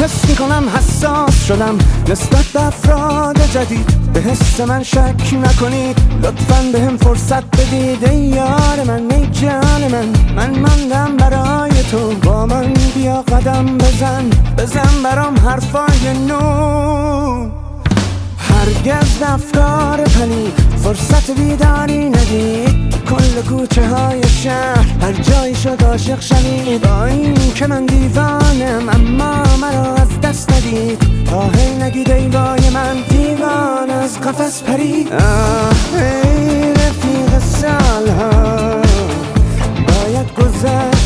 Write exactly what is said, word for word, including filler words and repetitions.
حس میکنم حساس شدم نسبت به افراد جدید. به حس من شک نکنید، لطفاً به هم فرصت بدید. ای یار من، ای جان من، من ماندم برای تو. با من بیا قدم بزن، بزن برام حرفای نو. هرگز افکار پلید فرصت بیداری ندید. کل کوچه های شهر هر جایی شد عاشق شوید. با این که من دیوانم اما مرا از دست ندید. تا هی نگید ای وای من دیوان از قفس پرید. آه ای رفیق سالها باید گذشت